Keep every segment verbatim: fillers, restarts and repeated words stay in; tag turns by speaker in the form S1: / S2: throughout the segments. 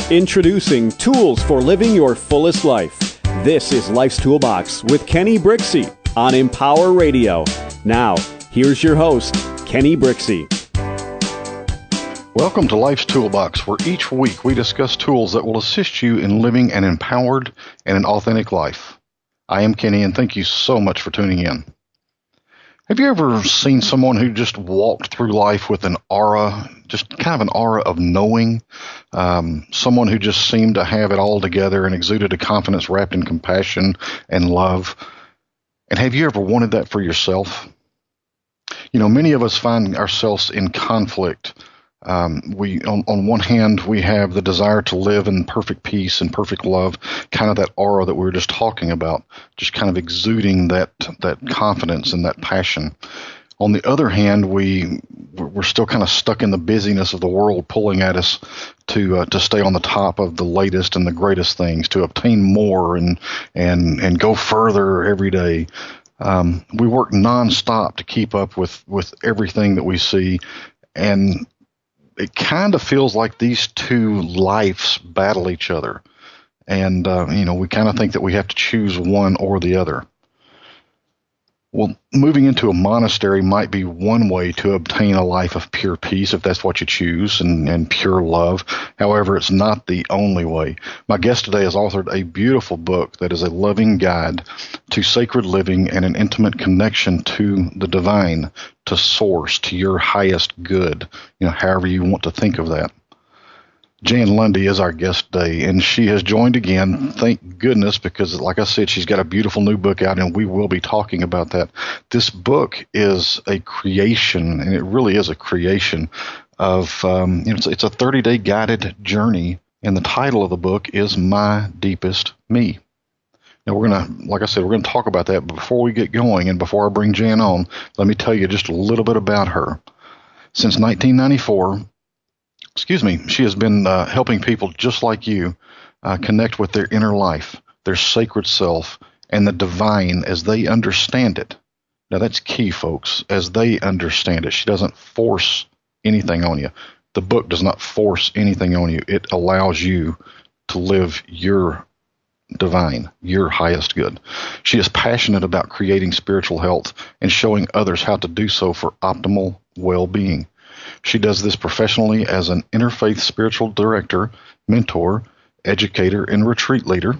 S1: Introducing Tools for Living Your Fullest Life. This is Life's Toolbox with Kenny Brixey on Empower Radio. Now, here's your host, Kenny Brixey.
S2: Welcome to Life's Toolbox, where each week we discuss tools that will assist you in living an empowered and an authentic life. I am Kenny, and thank you so much for tuning in. Have you ever seen someone who just walked through life with an aura, just kind of an aura of knowing? Um, someone who just seemed to have it all together and exuded a confidence wrapped in compassion and love. And have you ever wanted that for yourself? You know, many of us find ourselves in conflict. Um, we, on, on one hand, we have the desire to live in perfect peace and perfect love, kind of that aura that we were just talking about, just kind of exuding that that confidence and that passion. On the other hand, we we're still kind of stuck in the busyness of the world, pulling at us to uh, to stay on the top of the latest and the greatest things, to obtain more and and and go further every day. Um, we work nonstop to keep up with with everything that we see, and it kind of feels like these two lives battle each other. And, uh, you know, we kind of think that we have to choose one or the other. Well, moving into a monastery might be one way to obtain a life of pure peace, if that's what you choose, and, and pure love. However, it's not the only way. My guest today has authored a beautiful book that is a loving guide to sacred living and an intimate connection to the divine, to source, to your highest good, you know, however you want to think of that. Jan Lundy is our guest today, and she has joined again. Thank goodness, because like I said, she's got a beautiful new book out, and we will be talking about that. This book is a creation, and it really is a creation of, um, you know, it's, it's a thirty-day guided journey, and the title of the book is My Deepest Me. Now, we're going to, like I said, we're going to talk about that, but before we get going, and before I bring Jan on, let me tell you just a little bit about her. Since nineteen ninety-four, excuse me, she has been uh, helping people just like you uh, connect with their inner life, their sacred self, and the divine as they understand it. Now, that's key, folks, as they understand it. She doesn't force anything on you. The book does not force anything on you. It allows you to live your divine, your highest good. She is passionate about creating spiritual health and showing others how to do so for optimal well-being. She does this professionally as an interfaith spiritual director, mentor, educator, and retreat leader.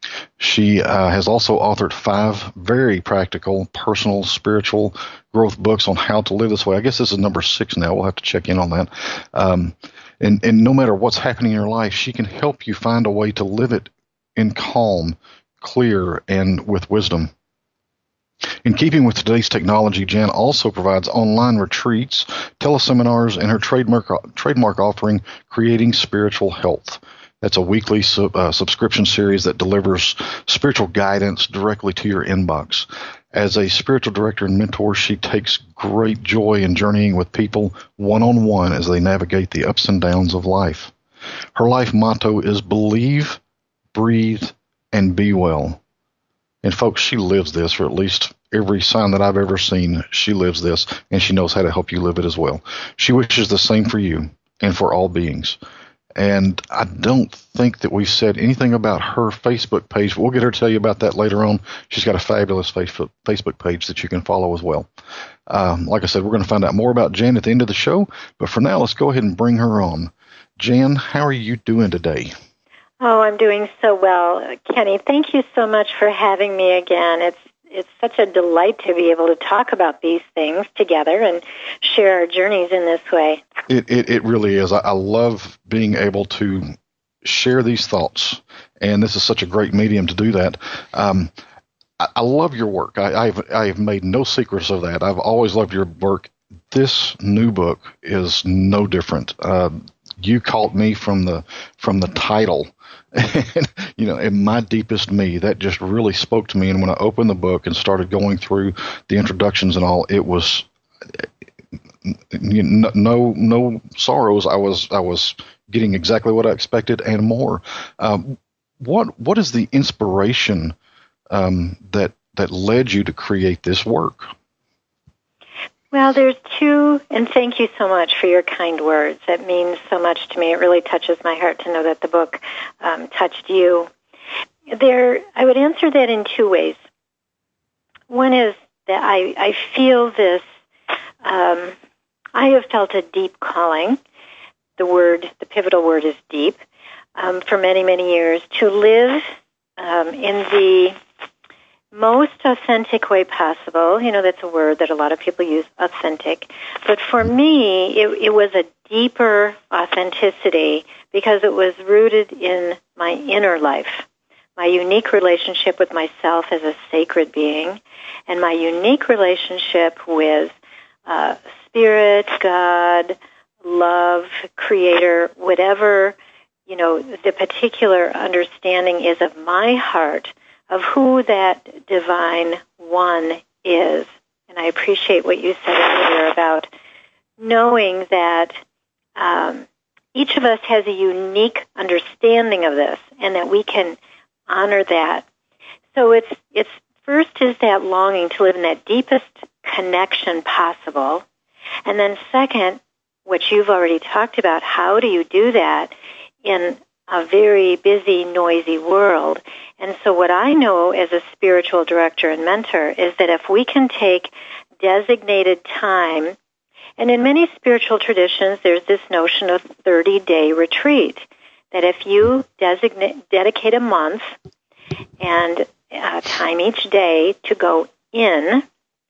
S2: She uh, has also authored five very practical, personal, spiritual growth books on how to live this way. I guess this is number six now. We'll have to check in on that. Um, and, and no matter what's happening in your life, she can help you find a way to live it in calm, clear, and with wisdom. In keeping with today's technology, Jan also provides online retreats, teleseminars, and her trademark trademark offering, Creating Spiritual Health. That's a weekly sub, uh, subscription series that delivers spiritual guidance directly to your inbox. As a spiritual director and mentor, she takes great joy in journeying with people one-on-one as they navigate the ups and downs of life. Her life motto is believe, breathe, and be well. And folks, she lives this, or at least every sign that I've ever seen, she lives this, and she knows how to help you live it as well. She wishes the same for you and for all beings. And I don't think that we've said anything about her Facebook page. We'll get her to tell you about that later on. She's got a fabulous Facebook Facebook page that you can follow as well. Um, like I said, we're going to find out more about Jan at the end of the show. But for now, let's go ahead and bring her on. Jan, how are you doing today?
S3: Oh, I'm doing so well. Kenny, thank you so much for having me again. It's it's such a delight to be able to talk about these things together and share our journeys in this way.
S2: It it, it really is. I, I love being able to share these thoughts, and this is such a great medium to do that. Um, I, I love your work. I, I've I've made no secrets of that. I've always loved your work. This new book is no different. Uh, you caught me from the from the title. And, you know, in My Deepest Me, that just really spoke to me. And when I opened the book and started going through the introductions and all, it was you know, no no sorrows. I was I was getting exactly what I expected and more. Um, what what is the inspiration um, that that led you to create this work?
S3: Well, there's two, and thank you so much for your kind words. That means so much to me. It really touches my heart to know that the book um, touched you. There, I would answer that in two ways. One is that I, I feel this, um, I have felt a deep calling. The word, the pivotal word is deep, um, for many, many years, to live um, in the most authentic way possible. You know, that's a word that a lot of people use, authentic. But for me, it, it was a deeper authenticity because it was rooted in my inner life, my unique relationship with myself as a sacred being, and my unique relationship with uh, Spirit, God, love, Creator, whatever, you know, the particular understanding is of my heart of who that divine one is. And I appreciate what you said earlier about knowing that um, each of us has a unique understanding of this and that we can honor that. So it's it's first is that longing to live in that deepest connection possible. And then second, what you've already talked about, how do you do that in a very busy, noisy world? And so what I know as a spiritual director and mentor is that if we can take designated time, and in many spiritual traditions, there's this notion of thirty-day retreat, that if you designate, dedicate a month and uh, time each day to go in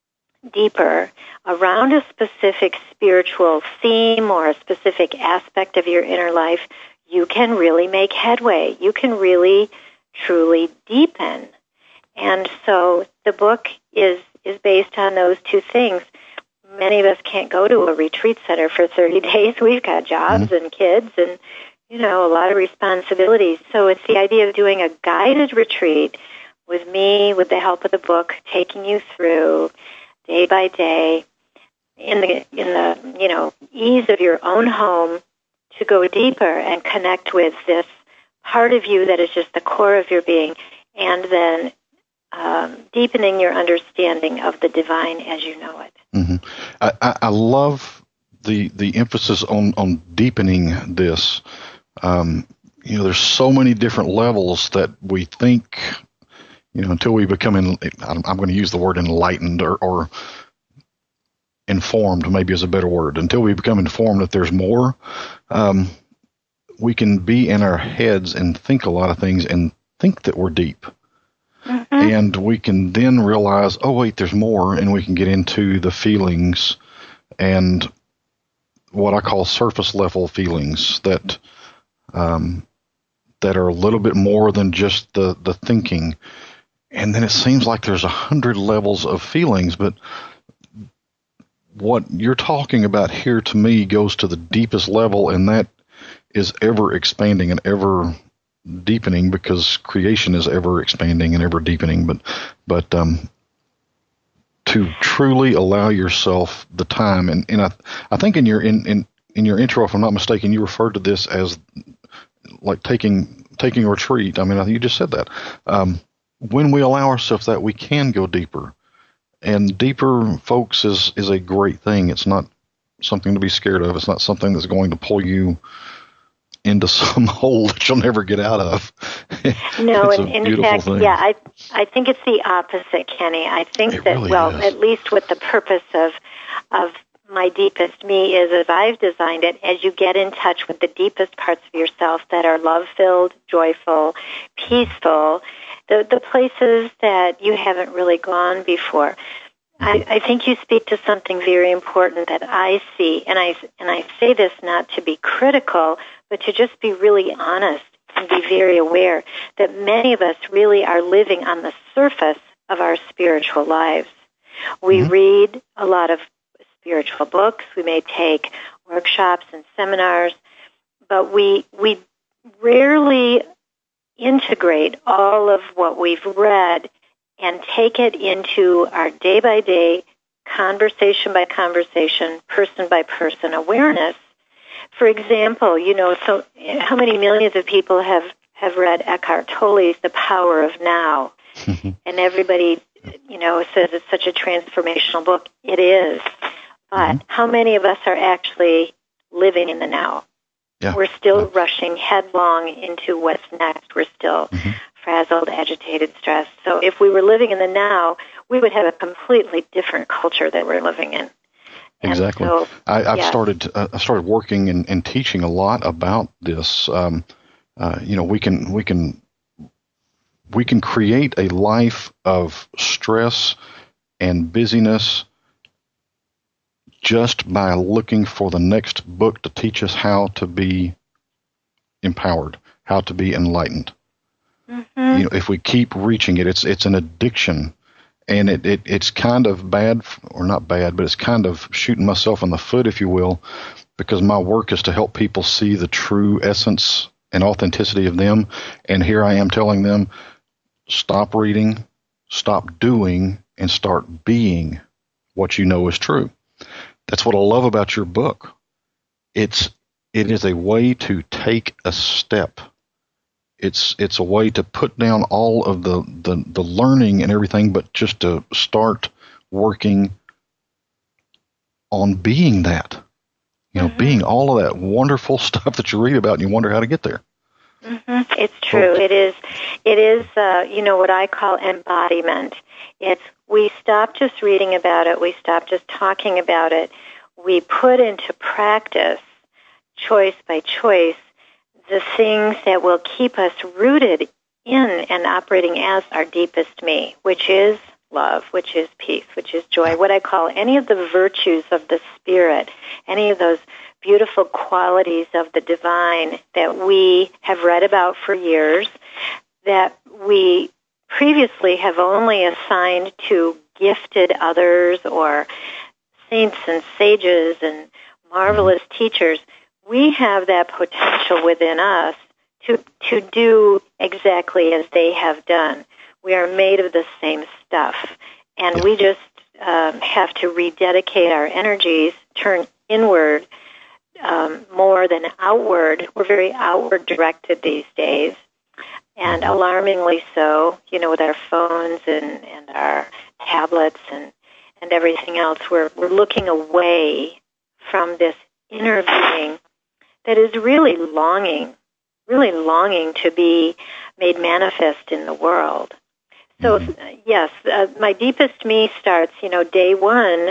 S3: deeper around a specific spiritual theme or a specific aspect of your inner life, you can really make headway. You can really, truly deepen. And so the book is, is based on those two things. Many of us can't go to a retreat center for thirty days. We've got jobs mm-hmm. and kids and, you know, a lot of responsibilities. So it's the idea of doing a guided retreat with me, with the help of the book, taking you through day by day in the, in the, you know, ease of your own home to go deeper and connect with this part of you that is just the core of your being, and then um, deepening your understanding of the divine as you know it.
S2: Mm-hmm. I, I, I love the the emphasis on, on deepening this. Um, you know, there's so many different levels that we think, you know, until we become, in, I'm, I'm going to use the word enlightened or, or informed, maybe is a better word. Until we become informed that there's more, um, we can be in our heads and think a lot of things and think that we're deep. Mm-hmm. And we can then realize, oh, wait, there's more, and we can get into the feelings and what I call surface level feelings that um, that are a little bit more than just the, the thinking. And then it seems like there's a hundred levels of feelings, but what you're talking about here to me goes to the deepest level, and that is ever expanding and ever deepening, because creation is ever expanding and ever deepening. But, but um, to truly allow yourself the time, and, and I, I think in your in, in, in your intro, if I'm not mistaken, you referred to this as like taking taking a retreat. I mean, I think you just said that. Um, when we allow ourselves that, we can go deeper. And deeper, folks, is, is a great thing. It's not something to be scared of. It's not something that's going to pull you into some hole that you'll never get out of.
S3: No, and in fact, thing. yeah, I I think it's the opposite, Kenny. I think it that, really well, is. At least what the purpose of of my deepest me is, as I've designed it, as you get in touch with the deepest parts of yourself that are love-filled, joyful, peaceful, the, the places that you haven't really gone before. I, I think you speak to something very important that I see, and I, and I say this not to be critical, but to just be really honest and be very aware that many of us really are living on the surface of our spiritual lives. We mm-hmm. read a lot of spiritual books. We may take workshops and seminars, but we we rarely integrate all of what we've read and take it into our day-by-day, conversation-by-conversation, person-by-person awareness. For example, you know, so how many millions of people have, have read Eckhart Tolle's The Power of Now? And everybody, you know, says it's such a transformational book. It is. But mm-hmm. how many of us are actually living in the now?
S2: Yeah.
S3: We're still
S2: yeah.
S3: rushing headlong into what's next. We're still mm-hmm. frazzled, agitated, stressed. So if we were living in the now, we would have a completely different culture that we're living in.
S2: Exactly.
S3: So,
S2: I, I've
S3: yeah.
S2: started. Uh, I started working and, and teaching a lot about this. Um, uh, you know, we can we can we can create a life of stress and busyness just by looking for the next book to teach us how to be empowered, how to be enlightened.
S3: Mm-hmm.
S2: You know, if we keep reaching it, it's it's an addiction. And it, it it's kind of bad, or not bad, but it's kind of shooting myself in the foot, if you will, because my work is to help people see the true essence and authenticity of them. And here I am telling them, stop reading, stop doing, and start being what you know is true. That's what I love about your book. It's it is a way to take a step. It's it's a way to put down all of the, the, the learning and everything, but just to start working on being that. You know, mm-hmm. being all of that wonderful stuff that you read about and you wonder how to get there.
S3: Mm-hmm. It's true. So, it is, it is uh, you know, what I call embodiment. It's we stop just reading about it. We stop just talking about it. We put into practice, choice by choice, the things that will keep us rooted in and operating as our deepest me, which is love, which is peace, which is joy, what I call any of the virtues of the Spirit, any of those beautiful qualities of the divine that we have read about for years, that we previously have only assigned to gifted others or saints and sages and marvelous teachers. We have that potential within us to to do exactly as they have done. We are made of the same stuff, and yeah. we just um, have to rededicate our energies, turn inward um, more than outward. We're very outward directed these days, and alarmingly so. You know, with our phones and, and our tablets and and everything else, we're we're looking away from this inner being that is really longing, really longing to be made manifest in the world. So, mm-hmm. yes, uh, my deepest me starts, you know, day one,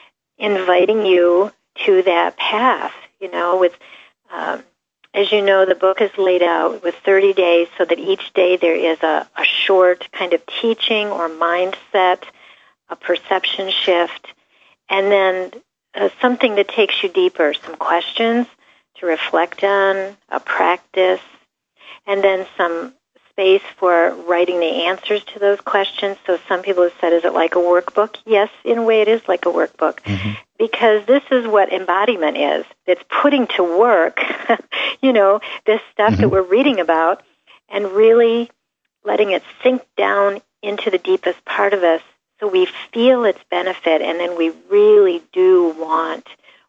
S3: inviting you to that path, you know, with, um, as you know, the book is laid out with thirty days so that each day there is a, a short kind of teaching or mindset, a perception shift, and then uh, something that takes you deeper, some questions to reflect on, a practice, and then some space for writing the answers to those questions. So some people have said, is it like a workbook? Yes, in a way it is like a workbook, mm-hmm. because this is what embodiment is. It's putting to work, you know, this stuff mm-hmm. that we're reading about and really letting it sink down into the deepest part of us so we feel its benefit, and then we really do want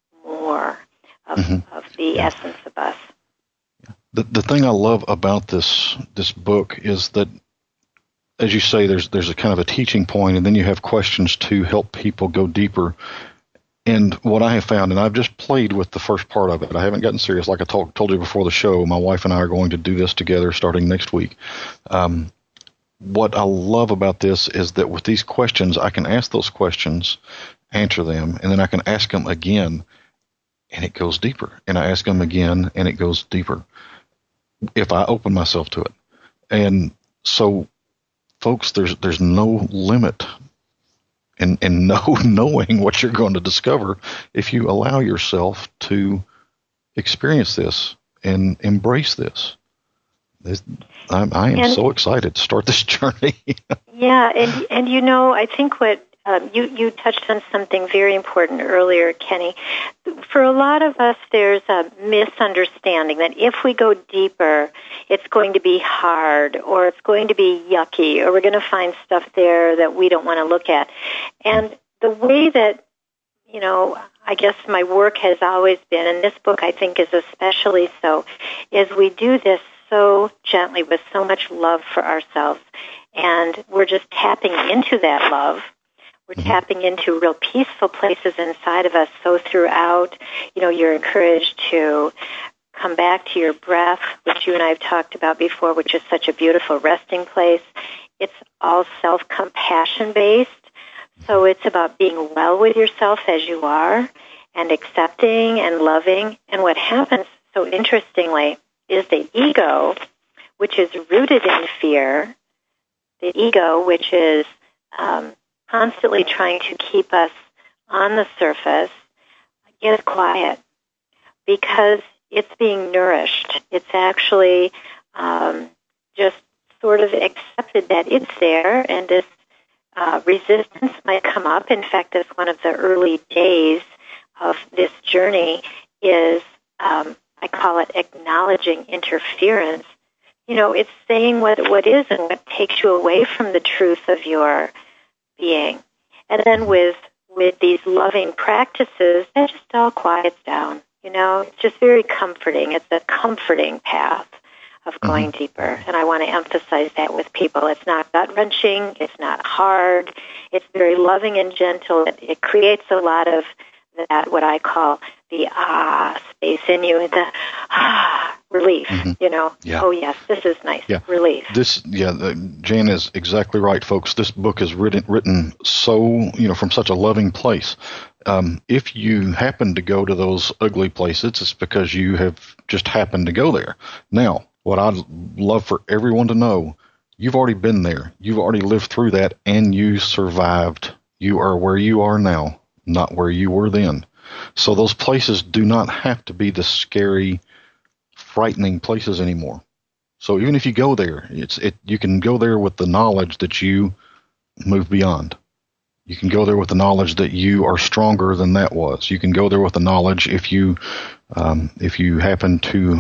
S3: more of, mm-hmm. of the yeah. essence of us.
S2: The the thing I love about this this book is that, as you say, there's there's a kind of a teaching point, and then you have questions to help people go deeper. And what I have found, and I've just played with the first part of it, I haven't gotten serious. Like I told told you before the show, my wife and I are going to do this together starting next week. Um, what I love about this is that with these questions, I can ask those questions, answer them, and then I can ask them again, and it goes deeper. And I ask them again, and it goes deeper, if I open myself to it. And so, folks, there's there's no limit and and no knowing what you're going to discover if you allow yourself to experience this and embrace this. This I'm, I am and, so excited to start this journey.
S3: yeah, and and you know, I think what um, you you touched on something very important earlier, Kenny. For a lot of us, there's a misunderstanding that if we go deeper, it's going to be hard, or it's going to be yucky, or we're going to find stuff there that we don't want to look at. And the way that, you know, I guess my work has always been, and this book I think is especially so, is we do this so gently with so much love for ourselves. And we're just tapping into that love. We're
S2: Mm-hmm.
S3: tapping into real peaceful places inside of us. So throughout, you know, you're encouraged to come back to your breath, which you and I have talked about before, which is such a beautiful resting place. It's all self-compassion based. So it's about being well with yourself as you are and accepting and loving. And what happens, so interestingly, is the ego, which is rooted in fear, the ego, which is um, constantly trying to keep us on the surface, is quiet because it's being nourished. It's actually um, just sort of accepted that it's there, and this uh, resistance might come up. In fact, that's one of the early days of this journey is, um, I call it acknowledging interference. You know, it's saying what what is and what takes you away from the truth of your being. And then with with these loving practices, that just all quiets down. You know, it's just very comforting. It's a comforting path of going mm-hmm. deeper. And I want to emphasize that with people. It's not gut-wrenching. It's not hard. It's very loving and gentle. It, it creates a lot of that, what I call the ah space in you, the ah relief, mm-hmm. you know.
S2: Yeah.
S3: Oh, yes, this is nice.
S2: Yeah.
S3: Relief.
S2: This, yeah, uh, Jan is exactly right, folks. This book is written, written so, you know, from such a loving place. Um, if you happen to go to those ugly places, it's because you have just happened to go there. Now, what I'd love for everyone to know, you've already been there. You've already lived through that, and you survived. You are where you are now, not where you were then. So those places do not have to be the scary, frightening places anymore. So even if you go there, it's it you can go there with the knowledge that you moved beyond. You can go there with the knowledge that you are stronger than that was. You can go there with the knowledge if you um, if you happen to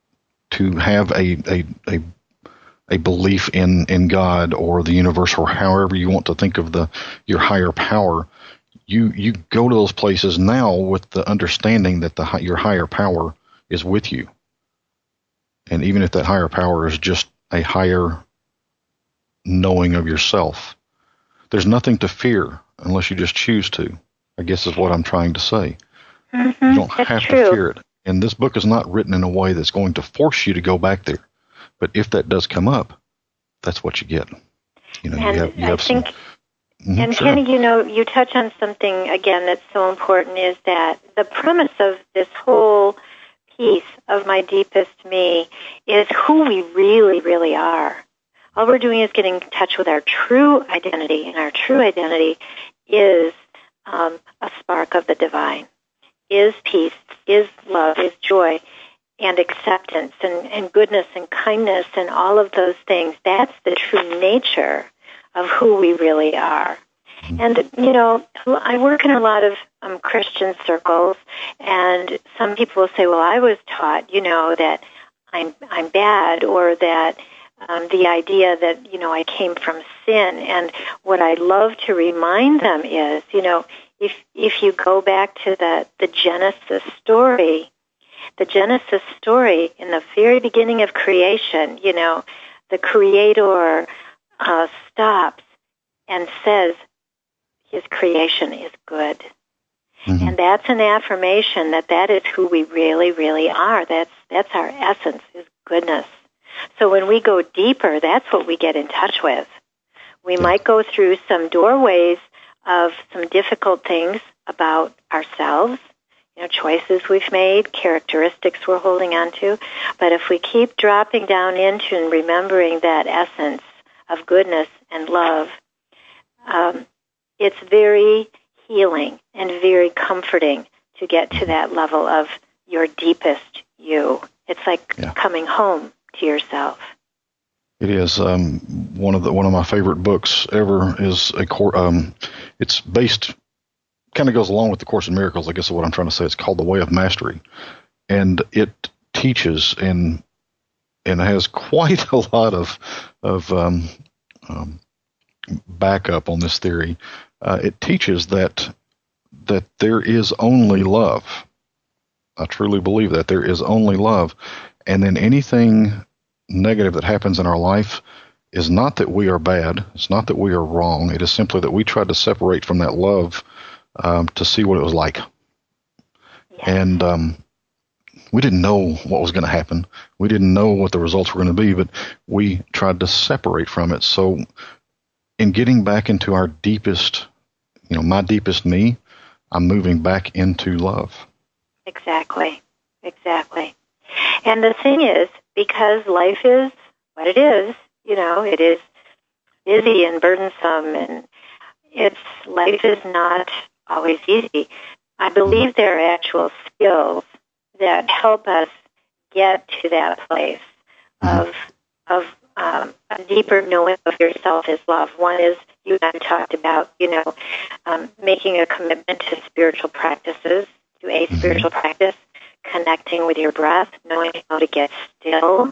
S2: to have a a a, a belief in, in God or the universe or however you want to think of the your higher power. You you go to those places now with the understanding that the your higher power is with you. And even if that higher power is just a higher knowing of yourself, there's nothing to fear unless you just choose to, I guess is what I'm trying to say.
S3: Mm-hmm,
S2: you don't
S3: that's
S2: have
S3: true.
S2: to fear it. And this book is not written in a way that's going to force you to go back there. But if that does come up, that's what you get. You know,
S3: and
S2: you have, you
S3: I
S2: have
S3: think,
S2: some... Mm-hmm,
S3: and
S2: sure.
S3: Kenny, you know, you touch on something, again, that's so important, is that the premise of this whole piece of My Deepest Me is who we really, really are. All we're doing is getting in touch with our true identity, and our true identity is um, a spark of the divine, is peace, is love, is joy, and acceptance, and, and goodness, and kindness, and all of those things. That's the true nature of who we really are. And, you know, I work in a lot of um, Christian circles, and some people will say, well, I was taught, you know, that I'm I'm bad, or that um, the idea that, you know, I came from sin. And what I love to remind them is, you know, if if you go back to the, the Genesis story, the Genesis story in the very beginning of creation, you know, the Creator uh, stops and says, his creation is good. Mm-hmm. And that's an affirmation that that is who we really, really are. That's that's our essence, is goodness. So when we go deeper, that's what we get in touch with. We yeah. might go through some doorways of some difficult things about ourselves, you know, choices we've made, characteristics we're holding on to. But if we keep dropping down into and remembering that essence of goodness and love, um, it's very healing and very comforting to get to that level of your deepest you. It's like yeah. coming home to yourself.
S2: It is. Um, one of the one of my favorite books ever is a cor- um, it's based, kind of goes along with the Course in Miracles, I guess is what I'm trying to say. It's called The Way of Mastery, and it teaches and and has quite a lot of of um, um, backup on this theory. Uh, it teaches that that there is only love. I truly believe that there is only love, and then anything negative that happens in our life is not that we are bad. It's not that we are wrong. It is simply that we tried to separate from that love um, to see what it was like.
S3: Yes.
S2: And um, we didn't know what was going to happen. We didn't know what the results were going to be, but we tried to separate from it. So in getting back into our deepest, you know, my deepest me, I'm moving back into love.
S3: Exactly. Exactly. And the thing is, because life is what it is, you know, it is busy and burdensome, and it's life is not always easy. I believe there are actual skills that help us get to that place of of um, a deeper knowing of yourself as love. One is, you and I talked about, you know, um, making a commitment to spiritual practices, to a spiritual practice, connecting with your breath, knowing how to get still,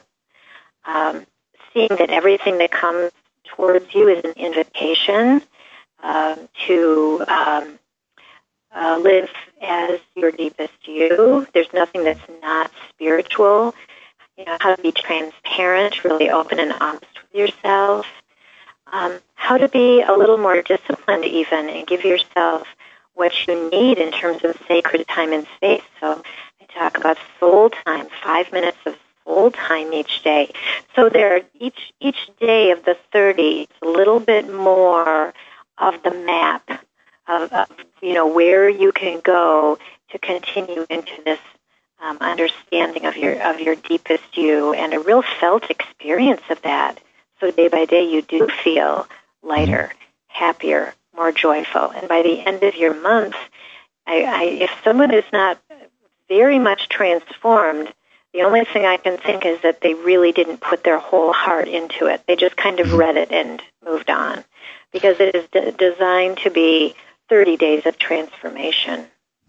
S3: um, seeing that everything that comes towards you is an invitation um, to um, uh, live as your deepest you. There's nothing that's not spiritual. You know, how to be transparent, really open and honest with yourself. Um, how to be a little more disciplined even and give yourself what you need in terms of sacred time and space. So I talk about soul time, five minutes of soul time each day. So there, are each each day of the thirty, it's a little bit more of the map of, of you know where you can go to continue into this um, understanding of your of your deepest you, and a real felt experience of that. So day by day, you do feel lighter, happier, more joyful. And by the end of your month, I, I, if someone is not very much transformed, the only thing I can think is that they really didn't put their whole heart into it. They just kind of read it and moved on, because it is de- designed to be thirty days of transformation.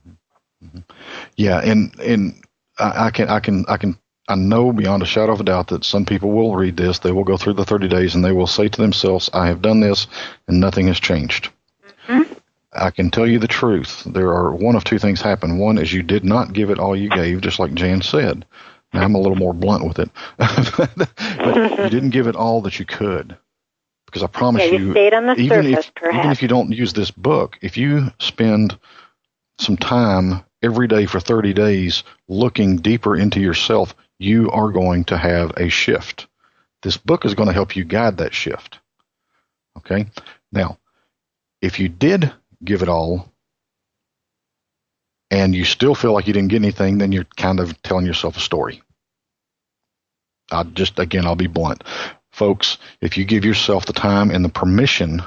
S2: Yeah, and and I, I can I can I can I know beyond a shadow of a doubt that some people will read this. They will go through the thirty days and they will say to themselves, "I have done this, and nothing has changed." Mm-hmm. I can tell you the truth. There are one of two things happen. One is you did not give it all you gave, just like Jan said. Now I'm a little more blunt with it, but you didn't give it all that you could. Because I promise
S3: yeah, you,
S2: you,
S3: stayed on the
S2: even
S3: surface,
S2: if
S3: perhaps.
S2: even if you don't use this book, if you spend some time every day for thirty days looking deeper into yourself, you are going to have a shift. This book is going to help you guide that shift. Okay? Now, if you did give it all and you still feel like you didn't get anything, then you're kind of telling yourself a story. I just, again, I'll be blunt. Folks, if you give yourself the time and the permission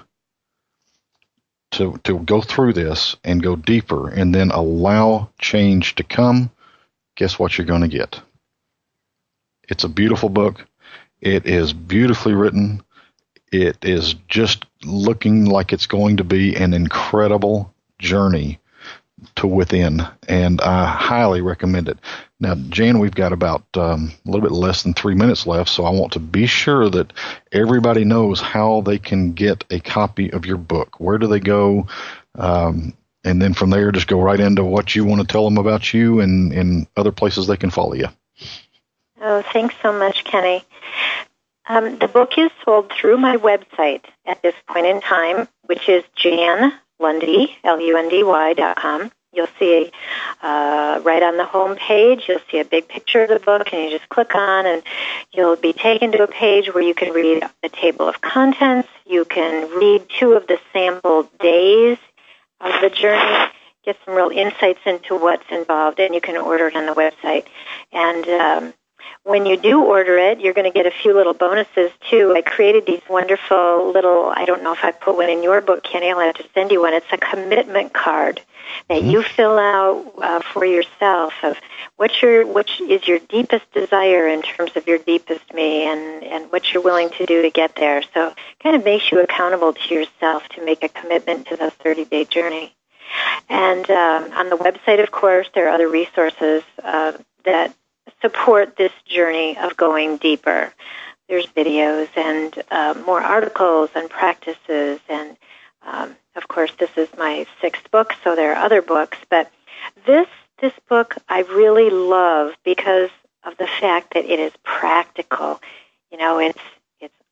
S2: to to go through this and go deeper and then allow change to come, guess what you're going to get? It's a beautiful book. It is beautifully written. It is just looking like it's going to be an incredible journey to within, and I highly recommend it. Now, Jan, we've got about um, a little bit less than three minutes left, so I want to be sure that everybody knows how they can get a copy of your book. Where do they go? Um, and then from there, just go right into what you want to tell them about you and, and other places they can follow you.
S3: Oh, thanks so much, Kenny. Um, the book is sold through my website at this point in time, which is Jan Lundy, L U N D Y dot com. You'll see uh, right on the home page, you'll see a big picture of the book, and you just click on, and you'll be taken to a page where you can read the table of contents. You can read two of the sample days of the journey, get some real insights into what's involved, and you can order it on the website. And um, when you do order it, you're going to get a few little bonuses, too. I created these wonderful little, I don't know if I put one in your book, Kenny, I'll have to send you one. It's a commitment card that you fill out uh, for yourself of what's your, which is your deepest desire in terms of your deepest me, and, and what you're willing to do to get there. So it kind of makes you accountable to yourself to make a commitment to the thirty-day journey. And um, on the website, of course, there are other resources uh, that support this journey of going deeper. There's videos and uh, more articles and practices, and um, of course, this is my sixth book, so there are other books. But this this book I really love because of the fact that it is practical. You know, it's it's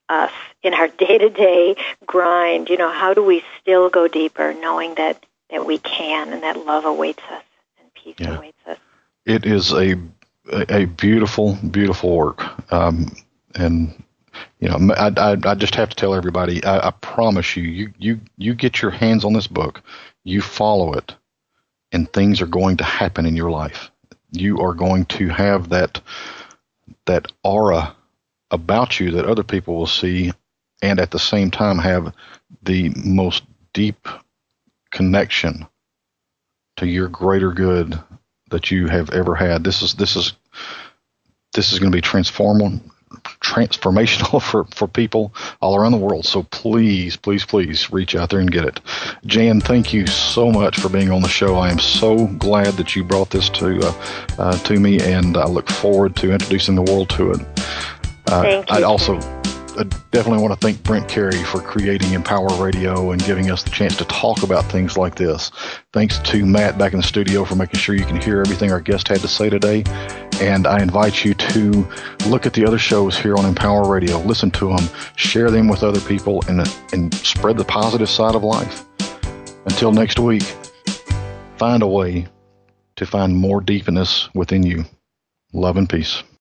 S3: us in our day-to-day grind. You know, how do we still go deeper, knowing that, that we can, and that love awaits us and peace yeah. awaits us?
S2: It is a a beautiful, beautiful work. Um, and, you know, I, I, I just have to tell everybody, I, I promise you, you, you, you get your hands on this book, you follow it, and things are going to happen in your life. You are going to have that that aura about you that other people will see, and at the same time have the most deep connection to your greater good that you have ever had. This is this is this is going to be transformational, transformational for, for people all around the world. So please, please, please reach out there and get it. Jan, thank you so much for being on the show. I am so glad that you brought this to uh, uh, to me, and I look forward to introducing the world to it. Uh,
S3: thank you.
S2: I'd also I definitely want to thank Brent Carey for creating Empower Radio and giving us the chance to talk about things like this. Thanks to Matt back in the studio for making sure you can hear everything our guest had to say today. And I invite you to look at the other shows here on Empower Radio. Listen to them, share them with other people, and, and spread the positive side of life. Until next week, find a way to find more deepness within you. Love and peace.